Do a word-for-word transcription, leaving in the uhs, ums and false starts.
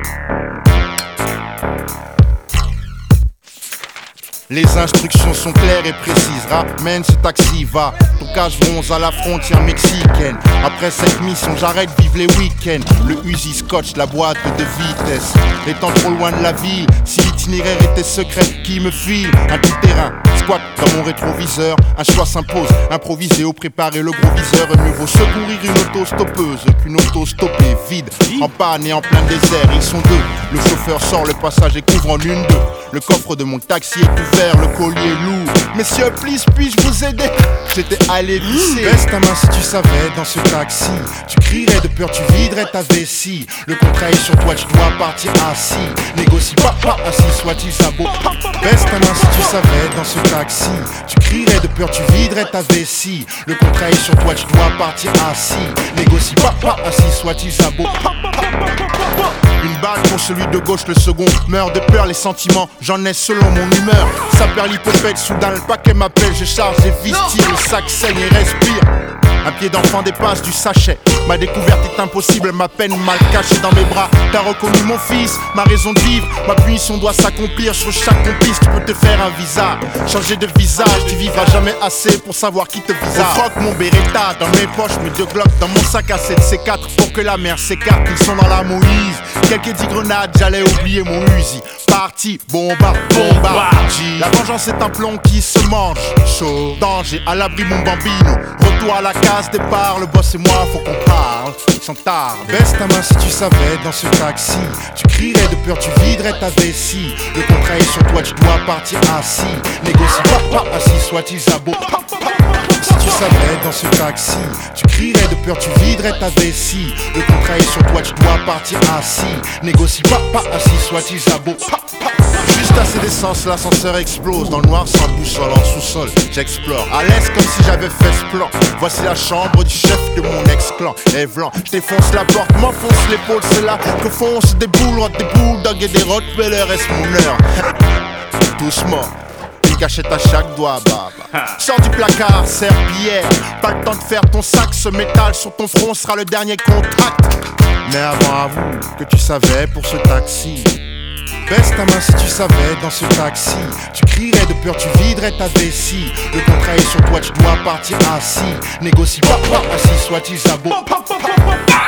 Les instructions sont claires et précises. Ramène ce taxi, va. Ton cache bronze à la frontière mexicaine. Après cette mission, j'arrête vivre les week-ends. Le Uzi scotch, la boîte de vitesse. Étant trop loin de la ville, si l'itinéraire était secret, qui me file un tout-terrain. Squat dans mon rétroviseur, un choix s'impose. Improviser ou préparer le gros viseur. Mieux vaut secourir une auto stoppeuse qu'une auto stoppée, vide, en panne et en plein désert. Ils sont deux. Le chauffeur sort le passager couvre en une d'eux. Le coffre de mon taxi est ouvert, le collier est lourd. Messieurs, please, puis-je vous aider? J'étais allé pisser. Baisse ta main si tu savais dans ce taxi. Tu crierais de peur, tu viderais ta vessie. Le contrat est sur toi, tu dois partir assis. Négocie pas, pas assis, soit-il sabot. Baisse ta main si tu savais dans ce taxi. Tu crierais de peur, tu viderais ta vessie. Le contrat est sur toi, tu dois partir assis. Négocie pas, pas assis, soit-il sabot. Une balle pour celui de gauche, le second meurt de peur, les sentiments, j'en ai selon mon humeur. Ça perd l'hypothèque, soudain le paquet m'appelle, je charge les vis, tire, le sac saigne et respire. Un pied d'enfant dépasse du sachet. Ma découverte est impossible, ma peine mal cachée dans mes bras. T'as reconnu mon fils, ma raison de vivre. Ma punition doit s'accomplir sur chaque complice. Tu peux te faire un visa, changer de visage. Tu vivras jamais assez pour savoir qui te visa. Au froc mon Beretta, dans mes poches, mes deux glocks. Dans mon sac à sept C quatre pour que la mer s'écarte. Ils sont dans la Moïse. Quelques dix grenades, j'allais oublier mon Uzi. Parti, bomba, bomba. La vengeance est un plomb qui se mange. Chaud, danger, à l'abri mon bambino. Retour à la case départ, le boss et moi faut qu'on parle sans tard. Baisse ta main si tu savais dans ce taxi. Tu crierais de peur, tu viderais ta vessie. Le contrat est sur toi, tu dois partir assis. Négocie pas, pas assis, soit-il sabot. Si tu savais dans ce taxi, tu crierais de peur, tu viderais ta vessie. Le contrat est sur toi, tu dois partir assis. Négocie pas, pas assis, soit-il sabot. Juste assez d'essence, l'ascenseur explose. Dans le noir sans boussole, en sous-sol, j'explore. À l'aise comme si j'avais fait ce plan. Voici la chambre du chef de mon ex-clan. Evlan, je défonce la porte, m'enfonce l'épaule. C'est là que foncent des boules, des bulldogs et des rottweilers. Est-ce mon heure? Tous morts. Cachette à chaque doigt, bah, bah. Sors du placard, serpillière. Pas le temps de faire ton sac, ce métal sur ton front sera le dernier contact. Mais avant avoue que tu savais pour ce taxi. Baisse ta main si tu savais dans ce taxi. Tu crierais de peur, tu viderais ta vessie. Le contrat est sur toi, tu dois partir assis. Négocie pas, pas assis, soit-il sabot.